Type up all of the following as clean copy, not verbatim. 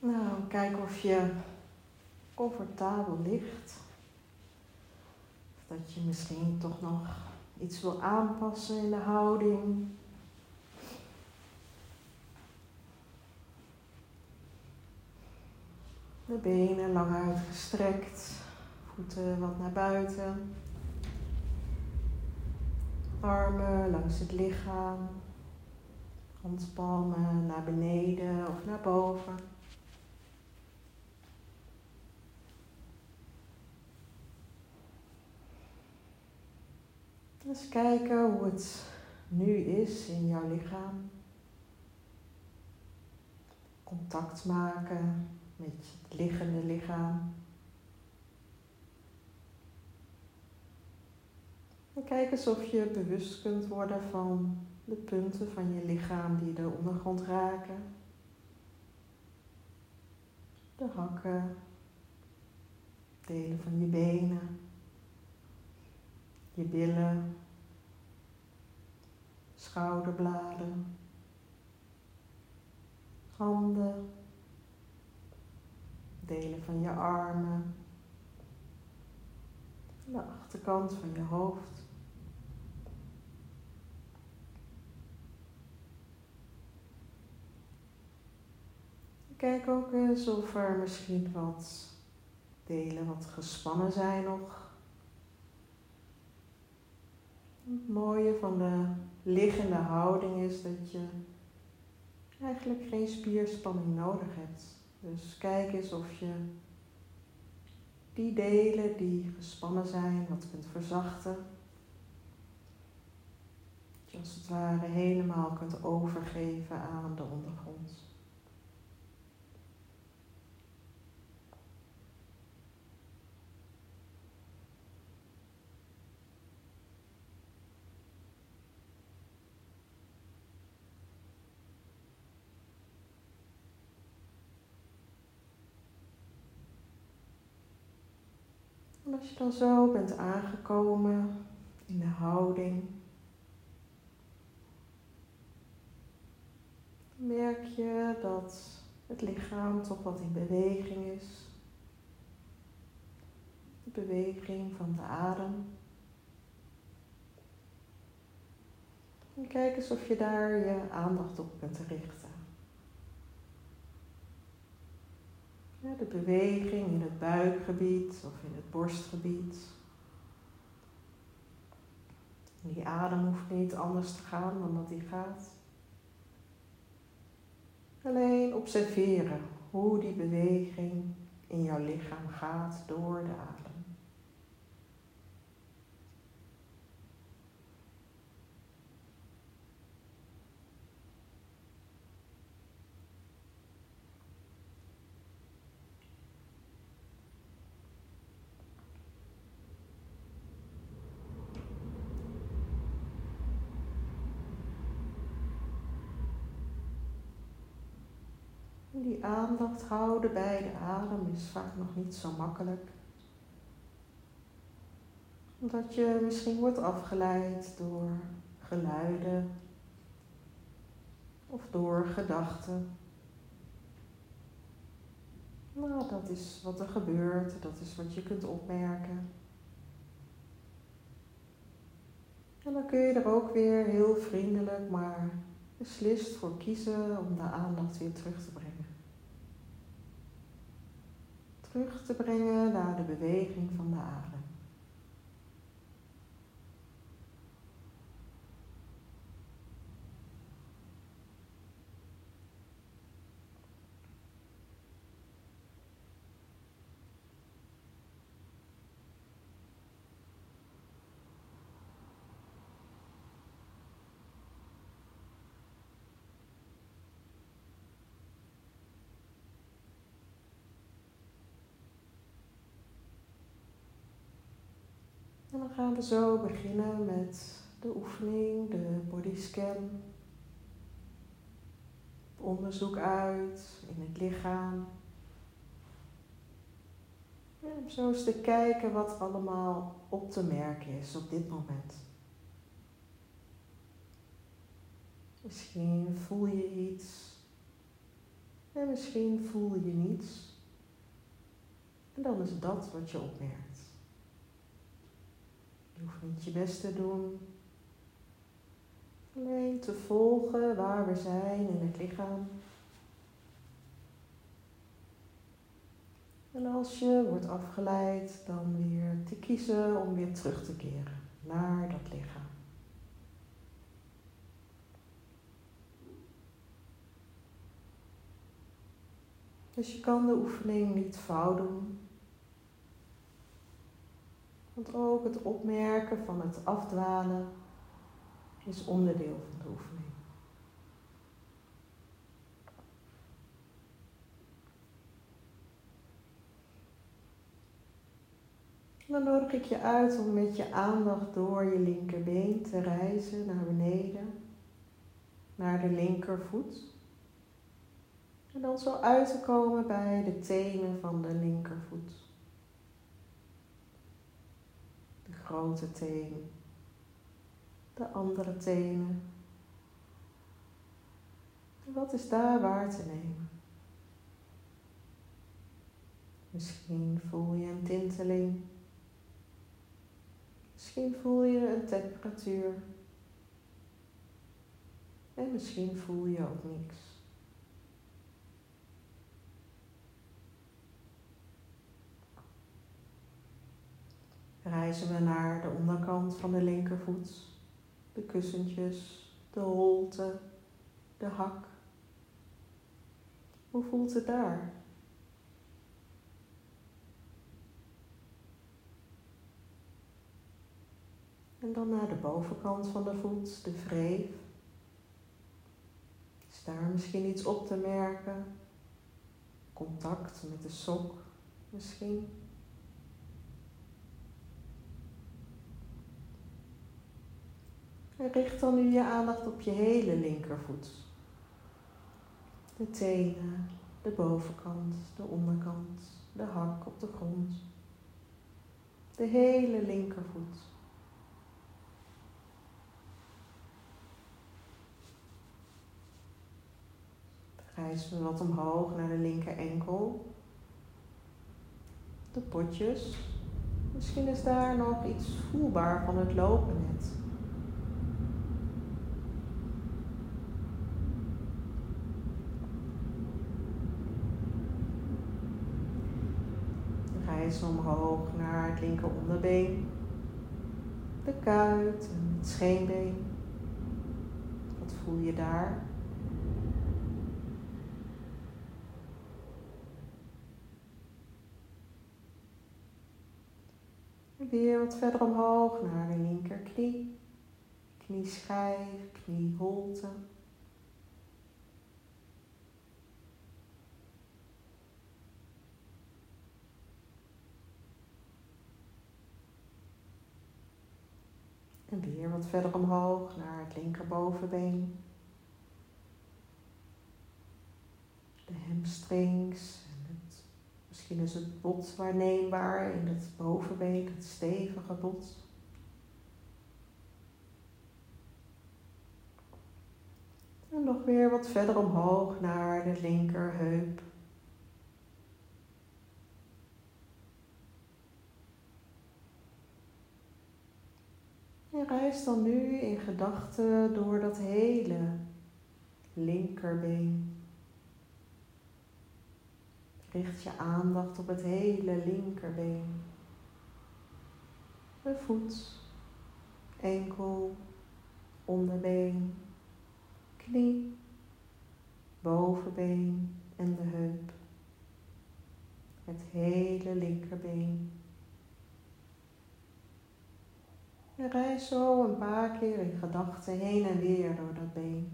Nou, kijk of je comfortabel ligt. Of dat je misschien toch nog iets wil aanpassen in de houding. De benen lang uitgestrekt, voeten wat naar buiten. Armen langs het lichaam, handpalmen naar beneden of naar boven. Eens kijken hoe het nu is in jouw lichaam. Contact maken met het liggende lichaam. En kijk eens of je bewust kunt worden van de punten van je lichaam die de ondergrond raken. De hakken, delen van je benen, je billen, schouderbladen, handen, delen van je armen, de achterkant van je hoofd. Kijk ook eens of er misschien wat delen wat gespannen zijn nog. Het mooie van de liggende houding is dat je eigenlijk geen spierspanning nodig hebt. Dus kijk eens of je die delen die gespannen zijn wat kunt verzachten. Dat je als het ware helemaal kunt overgeven aan de ondergrond. En als je dan zo bent aangekomen in de houding, merk je dat het lichaam toch wat in beweging is. De beweging van de adem. En kijk eens of je daar je aandacht op kunt richten. Ja, de beweging in het buikgebied of in het borstgebied. Die adem hoeft niet anders te gaan dan dat die gaat. Alleen observeren hoe die beweging in jouw lichaam gaat door de adem. Die aandacht houden bij de adem is vaak nog niet zo makkelijk. Omdat je misschien wordt afgeleid door geluiden of door gedachten. Nou, dat is wat er gebeurt, dat is wat je kunt opmerken. En dan kun je er ook weer heel vriendelijk, maar beslist voor kiezen om de aandacht weer terug te brengen. Terug te brengen naar de beweging van de adem. En dan gaan we zo beginnen met de oefening, de bodyscan. Onderzoek uit in het lichaam. En om zo eens te kijken wat allemaal op te merken is op dit moment. Misschien voel je iets En misschien voel je niets. En dan is dat wat je opmerkt. Je hoeft niet je best te doen. Alleen te volgen waar we zijn in het lichaam. En als je wordt afgeleid, dan weer te kiezen om weer terug te keren naar dat lichaam. Dus je kan de oefening niet fout doen. Want ook het opmerken van het afdwalen is onderdeel van de oefening. Dan nodig ik je uit om met je aandacht door je linkerbeen te reizen naar beneden, naar de linkervoet. En dan zo uit te komen bij de tenen van de linkervoet. De grote teen, de andere tenen. En wat is daar waar te nemen? Misschien voel je een tinteling. Misschien voel je een temperatuur. En misschien voel je ook niks. Reizen we naar de onderkant van de linkervoet. De kussentjes, de holte, de hak. Hoe voelt het daar? En dan naar de bovenkant van de voet, de wreef. Is daar misschien iets op te merken? Contact met de sok misschien? En richt dan nu je aandacht op je hele linkervoet. De tenen, de bovenkant, de onderkant, de hak op de grond. De hele linkervoet. Reizen we wat omhoog naar de linker enkel. De potjes. Misschien is daar nog iets voelbaar van het lopen net. Reizen omhoog naar het linker onderbeen. De kuit en het scheenbeen. Wat voel je daar? En weer wat verder omhoog naar de linkerknie. Knieschijf, knieholte. En weer wat verder omhoog naar het linkerbovenbeen. De hamstrings. Misschien is het bot waarneembaar in het bovenbeen, het stevige bot. En nog weer wat verder omhoog naar de linkerheup. En reis dan nu in gedachten door dat hele linkerbeen. Richt je aandacht op het hele linkerbeen. De voet, enkel, onderbeen, knie, bovenbeen en de heup. Het hele linkerbeen. En reis zo een paar keer in gedachten heen en weer door dat been.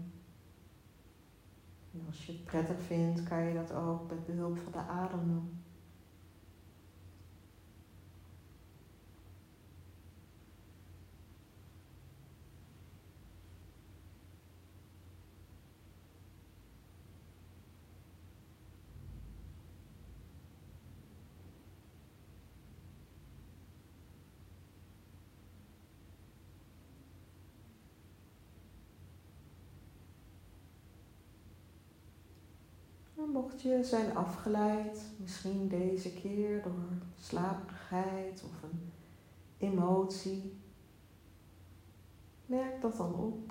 En als je het prettig vindt, kan je dat ook met behulp van de adem doen. Mocht je zijn afgeleid, misschien deze keer door slaperigheid of een emotie, merk dat dan op.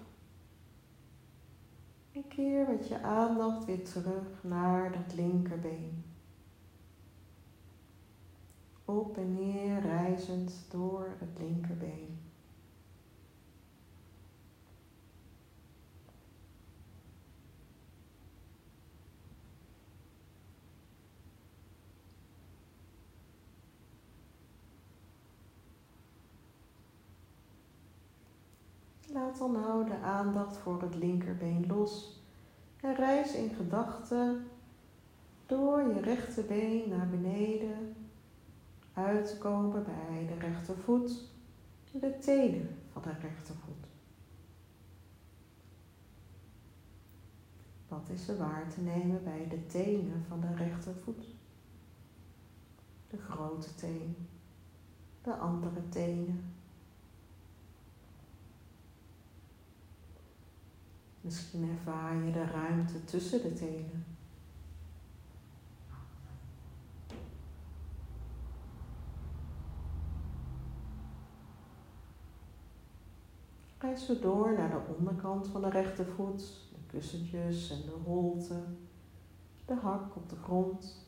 En keer met je aandacht weer terug naar dat linkerbeen. Op en neer reizend door het linkerbeen. Laat dan nou de aandacht voor het linkerbeen los en reis in gedachten door je rechterbeen naar beneden, uit te komen bij de rechtervoet en de tenen van de rechtervoet. Wat is er waar te nemen bij de tenen van de rechtervoet? De grote teen, de andere tenen. Misschien ervaar je de ruimte tussen de tenen. Reis we door naar de onderkant van de rechtervoet, de kussentjes en de holte, de hak op de grond.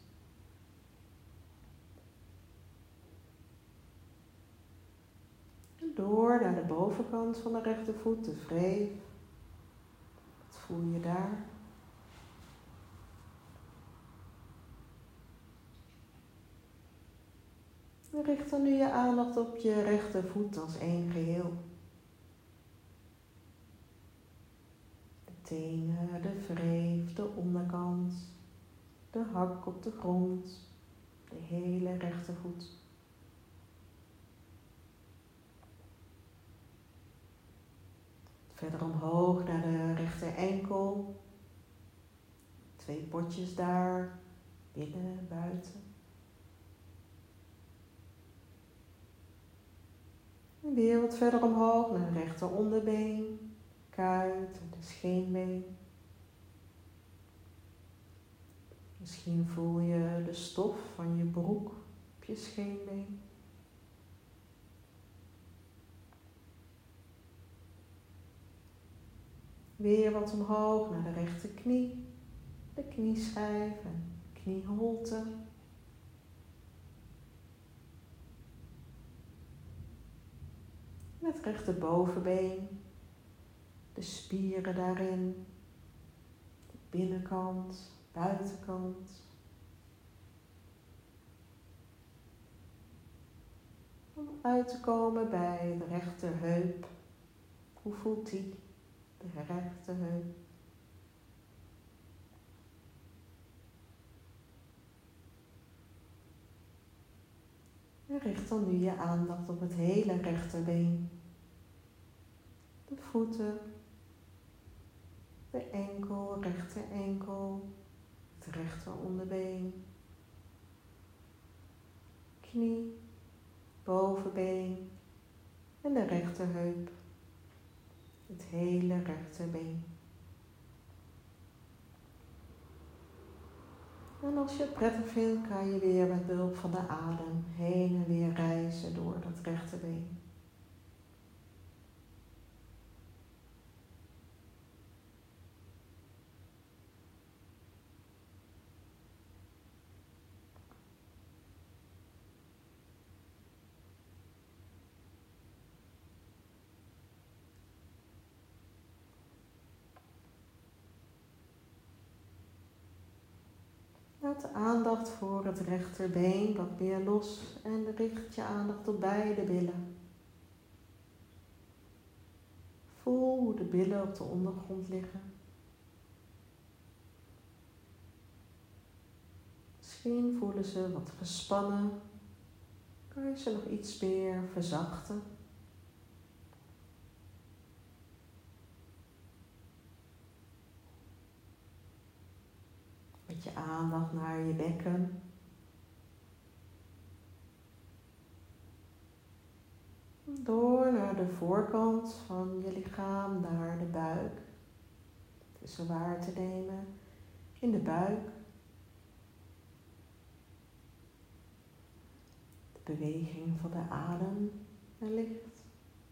En door naar de bovenkant van de rechtervoet, de wreef. Wat voel je daar? En richt dan nu je aandacht op je rechtervoet als één geheel. De tenen, de wreef, de onderkant, de hak op de grond, de hele rechtervoet. Verder omhoog naar de rechter enkel. 2 potjes daar, binnen en buiten. En weer wat verder omhoog naar de rechter onderbeen, kuit en de scheenbeen. Misschien voel je de stof van je broek op je scheenbeen. Weer wat omhoog naar de rechterknie, de knieschijf en knieholte. Het rechterbovenbeen, de spieren daarin, de binnenkant, buitenkant. Om uit te komen bij de rechterheup. Hoe voelt die? De rechterheup. En richt dan nu je aandacht op het hele rechterbeen. De voeten, de enkel, rechter enkel, het rechter onderbeen, knie, bovenbeen en de rechterheup. Het hele rechterbeen. En als je het prettig vindt, kan je weer met behulp van de adem heen en weer reizen door dat rechterbeen. Laat de aandacht voor het rechterbeen wat meer los en richt je aandacht op beide billen. Voel hoe de billen op de ondergrond liggen. Misschien voelen ze wat gespannen. Kan je ze nog iets meer verzachten? Met je aandacht naar je bekken. Door naar de voorkant van je lichaam, naar de buik. Het is er waar te nemen in de buik, beweging van de adem en licht.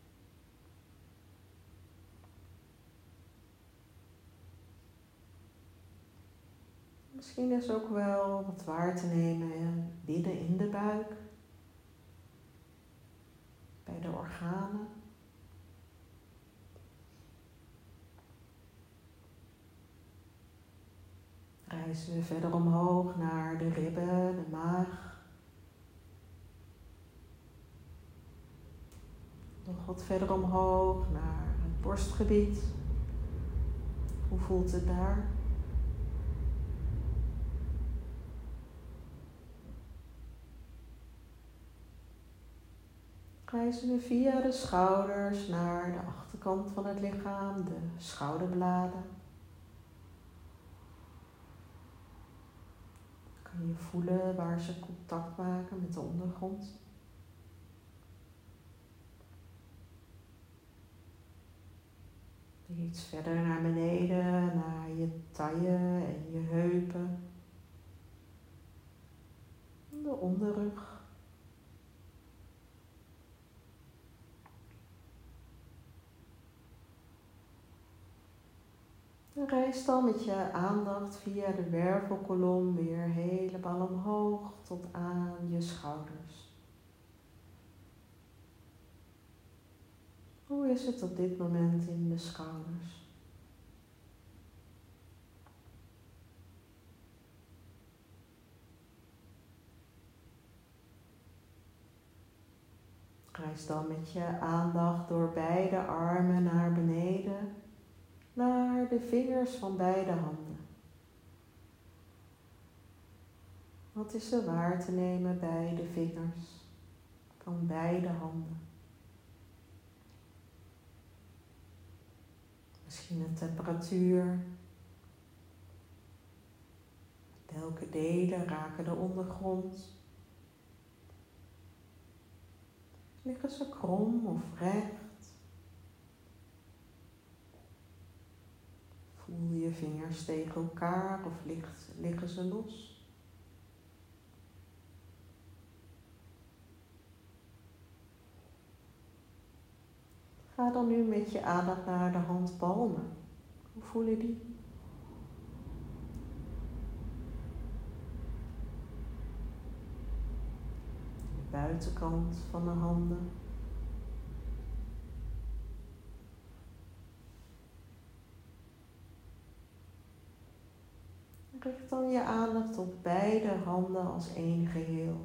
Misschien is ook wel wat waar te nemen binnen in de buik, bij de organen. Reizen we verder omhoog naar de ribben, de maag. Nog wat verder omhoog naar het borstgebied. Hoe voelt het daar? Reizen we via de schouders naar de achterkant van het lichaam, de schouderbladen. Kan je voelen waar ze contact maken met de ondergrond. Iets verder naar beneden, naar je taille en je heupen. De onderrug. En reis dan met je aandacht via de wervelkolom weer helemaal omhoog tot aan je schouders. Hoe is het op dit moment in de schouders? Reis dan met je aandacht door beide armen naar beneden, naar de vingers van beide handen. Wat is er waar te nemen bij de vingers van beide handen? Misschien een temperatuur. Welke delen raken de ondergrond? Liggen ze krom of recht? Voel je vingers tegen elkaar of liggen ze los? Ga dan nu met je aandacht naar de handpalmen. Hoe voelen die? De buitenkant van de handen. Richt dan je aandacht op beide handen als één geheel.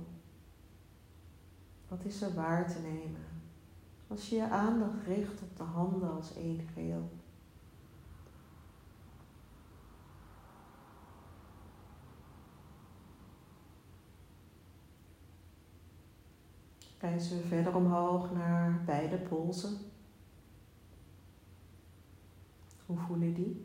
Wat is er waar te nemen als je je aandacht richt op de handen als één geheel? Reizen we verder omhoog naar beide polsen. Hoe voelen die?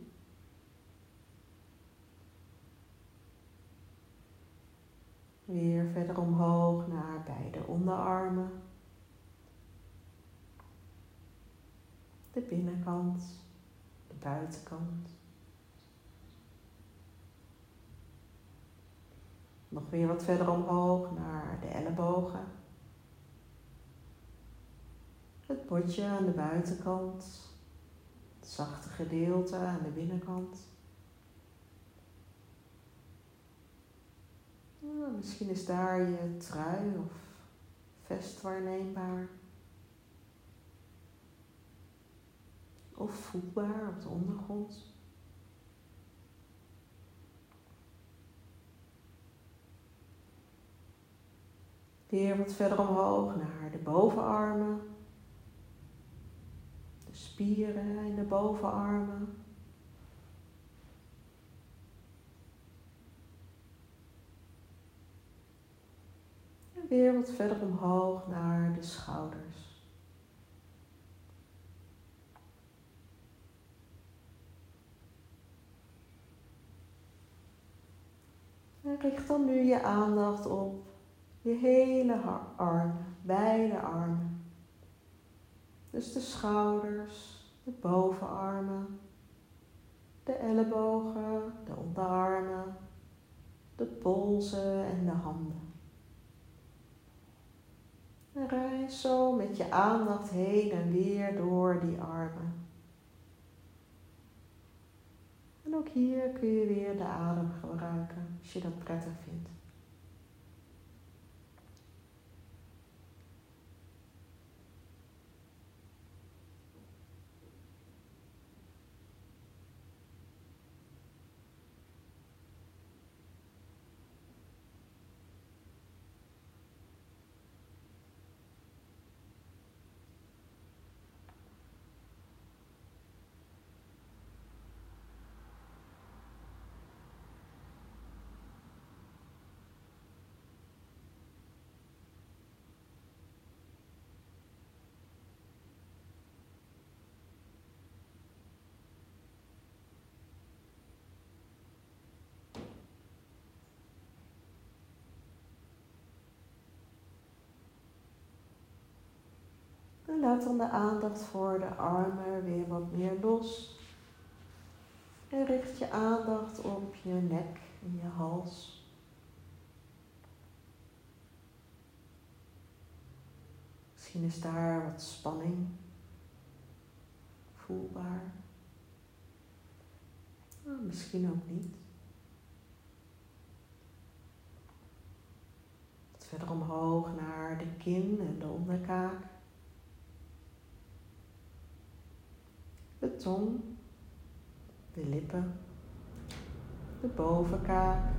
Weer verder omhoog naar beide onderarmen. De binnenkant, de buitenkant. Nog weer wat verder omhoog naar de ellebogen. Het botje aan de buitenkant. Het zachte gedeelte aan de binnenkant. Nou, misschien is daar je trui of vest waarneembaar. Of voelbaar op de ondergrond. Weer wat verder omhoog naar de bovenarmen. De spieren in de bovenarmen. En weer wat verder omhoog naar de schouders. En richt dan nu je aandacht op je hele armen, beide armen. Dus de schouders, de bovenarmen, de ellebogen, de onderarmen, de polsen en de handen. En reis zo met je aandacht heen en weer door die armen. En ook hier kun je weer de adem gebruiken als je dat prettig vindt. En laat dan de aandacht voor de armen weer wat meer los. En richt je aandacht op je nek en je hals. Misschien is daar wat spanning voelbaar. Nou, misschien ook niet. Wat verder omhoog naar de kin en de onderkaak. De tong, de lippen, de bovenkaak.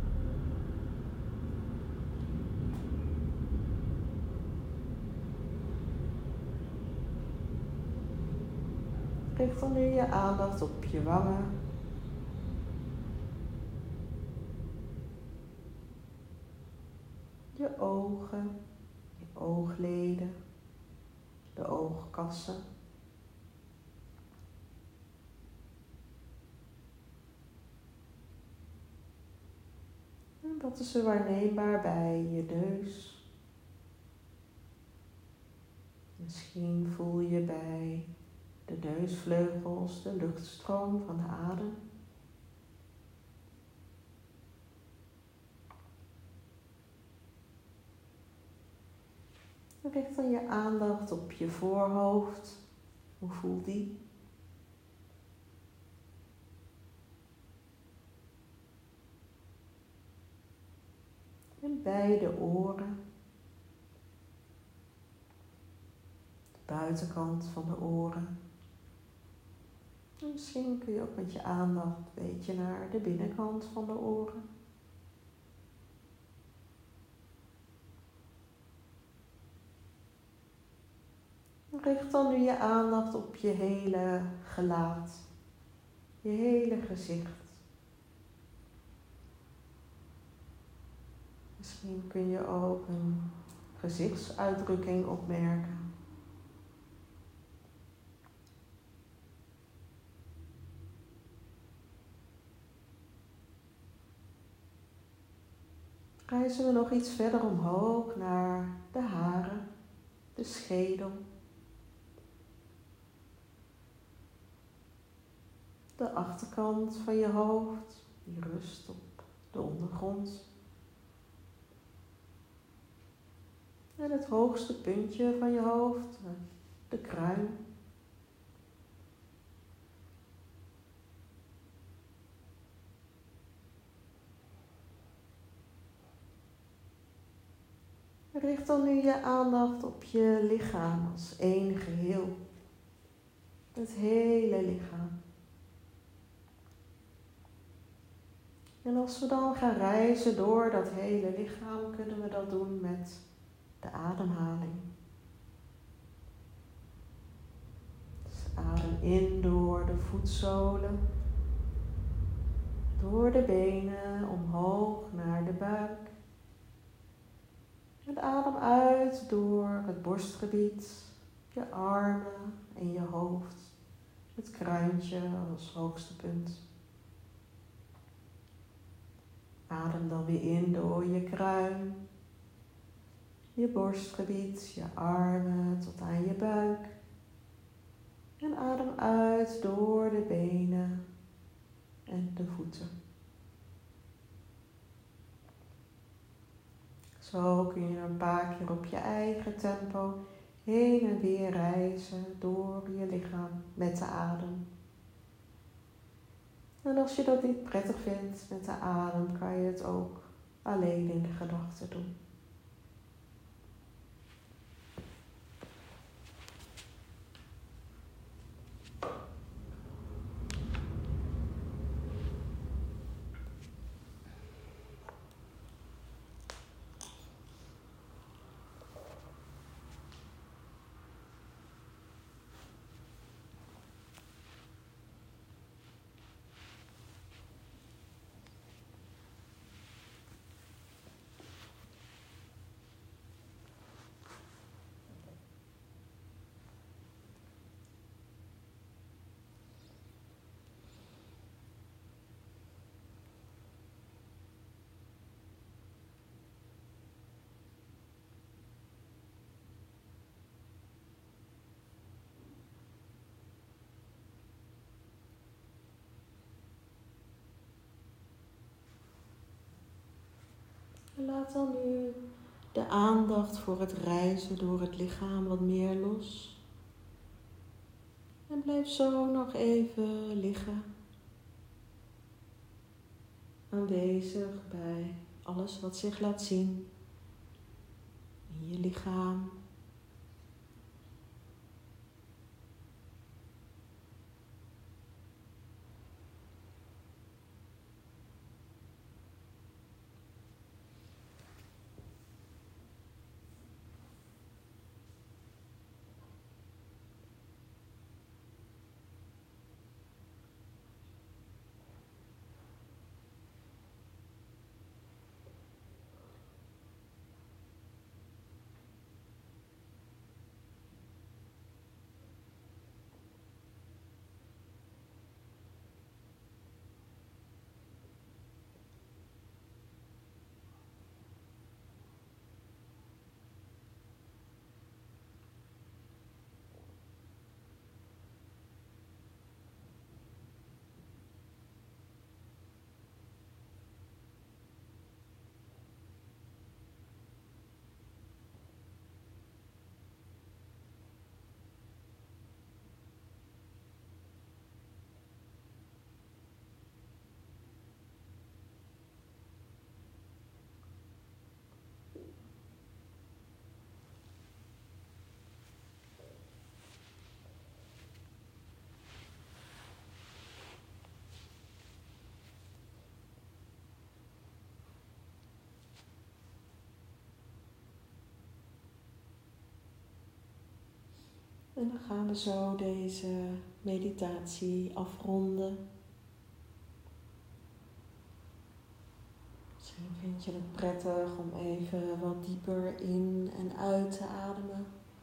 Richt dan nu je aandacht op je wangen. Je ogen, je oogleden, de oogkassen. En dat is er waarneembaar bij je neus. Misschien voel je bij de neusvleugels de luchtstroom van de adem. Richt dan je aandacht op je voorhoofd. Hoe voelt die? En bij de oren. De buitenkant van de oren. En misschien kun je ook met je aandacht een beetje naar de binnenkant van de oren. Richt dan nu je aandacht op je hele gelaat, je hele gezicht. Misschien kun je ook een gezichtsuitdrukking opmerken. Reizen we nog iets verder omhoog naar de haren, de schedel. De achterkant van je hoofd, die rust op de ondergrond. En het hoogste puntje van je hoofd, de kruin. Richt dan nu je aandacht op je lichaam als één geheel. Het hele lichaam. En als we dan gaan reizen door dat hele lichaam, kunnen we dat doen met de ademhaling. Dus adem in door de voetzolen, door de benen, omhoog naar de buik. En adem uit door het borstgebied, je armen en je hoofd. Het kruintje als hoogste punt. Adem dan weer in door je kruin, je borstgebied, je armen tot aan je buik. En adem uit door de benen en de voeten. Als Zo kun je een paar keer op je eigen tempo heen en weer reizen door je lichaam met de adem. En als je dat niet prettig vindt met de adem, kan je het ook alleen in de gedachten doen. En laat dan nu de aandacht voor het reizen door het lichaam wat meer los. En blijf zo nog even liggen. Aanwezig bij alles wat zich laat zien in je lichaam. En dan gaan we zo deze meditatie afronden. Misschien vind je het prettig om even wat dieper in en uit te ademen.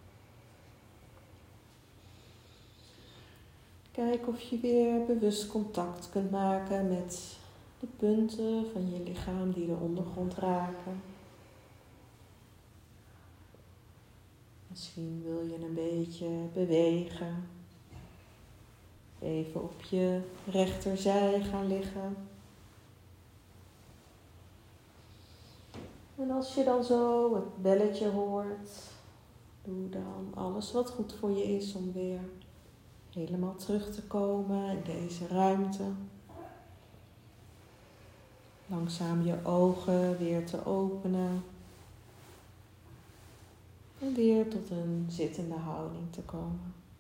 Kijk of je weer bewust contact kunt maken met de punten van je lichaam die de ondergrond raken. Misschien wil je een beetje bewegen. Even op je rechterzij gaan liggen. En als je dan zo het belletje hoort, doe dan alles wat goed voor je is om weer helemaal terug te komen in deze ruimte. Langzaam je ogen weer te openen. En weer tot een zittende houding te komen.